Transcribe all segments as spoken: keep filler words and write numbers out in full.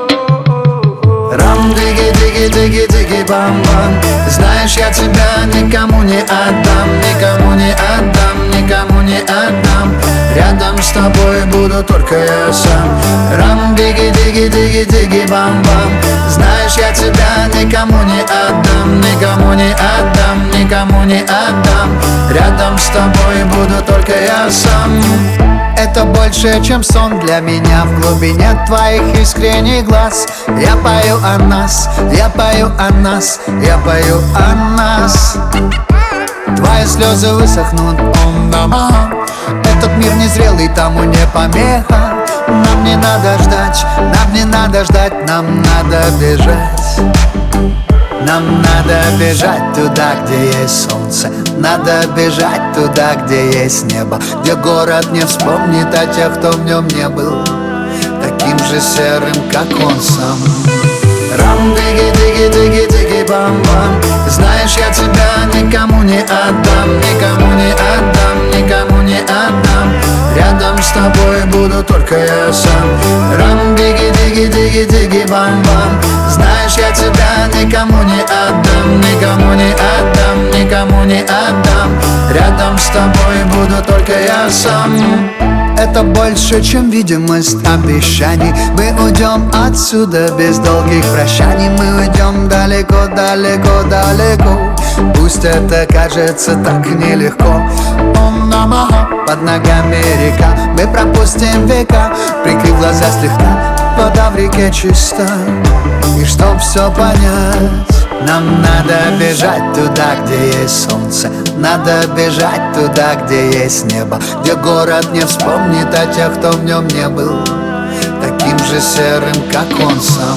Рам, диги, диги, диги, диги, бам, бам. Знаешь, я тебя никому не отдам, никому не отдам, никому не отдам. Рядом с тобой буду только я сам. Рам, диги, диги, диги, диги, бам, бам. Знаешь, я тебя никому не отдам, никому не отдам, никому не отдам. Рядом с тобой буду только я сам. Это больше, чем сон для меня. В глубине твоих искренних глаз я пою о нас, я пою о нас, я пою о нас. Твои слезы высохнут, он дома. Этот мир незрелый, тому не помеха. Нам не надо ждать, нам не надо ждать, нам надо бежать. Нам надо бежать туда, где есть солнце. Надо бежать туда, где есть небо, где город не вспомнит о тех, кто в нем не был таким же серым, как он сам. Рам, диги, диги, диги, диги, бам, бам. Знаешь, я тебя никому не отдам, никому не отдам, никому не отдам. Рядом с тобой буду только я сам. Рам, диги, диги, диги, диги, бам, бам. Знаешь, я тебя никому не отдам, никому не отдам, никому не отдам. Рядом с тобой буду только я сам. Это больше, чем видимость обещаний. Мы уйдем отсюда без долгих прощаний. Мы уйдем далеко, далеко, далеко. Пусть это кажется так нелегко. Ом намаха, под ногами река. Мы пропустим века, прикрыв глаза слегка. Вода в реке чиста. И чтоб все понять, нам надо бежать туда, где есть солнце. Надо бежать туда, где есть небо, где город не вспомнит о тех, кто в нем не был таким же серым, как он сам.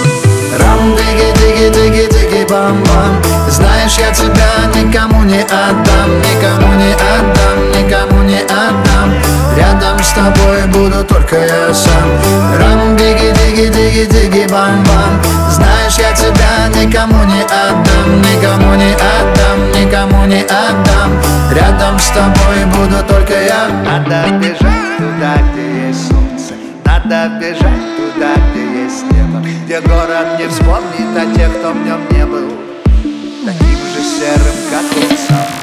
Рам, диги, диги, диги, диги, бам, бам. Знаешь, я тебя никому не отдам, никому не отдам, никому не отдам. Рядом с тобой буду только я сам. Рам, диги, диги, диги, диги, бам, бам. Знаешь, я тебя никому не отдам, никому не отдам, никому не отдам. Рядом с тобой буду только я. Надо бежать туда, где есть солнце. Надо бежать туда, где есть небо, где город не вспомнит о тех, кто в нем не был таким же серым, как он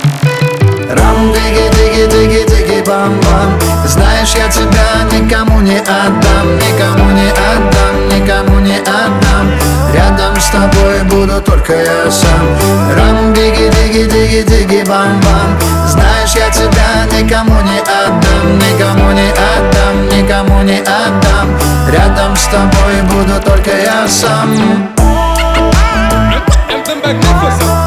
сам. Рам, диги, диги, диги, диги, бам, бам. Знаешь, я тебя никому не отдам, никому не отдам, никому не отдам. Рядом с тобой буду только я сам. Рам, диги, диги, диги, диги, бам, бам. Знаешь, я тебя никому не отдам, никому не отдам, никому не отдам. Рядом с тобой буду только я сам.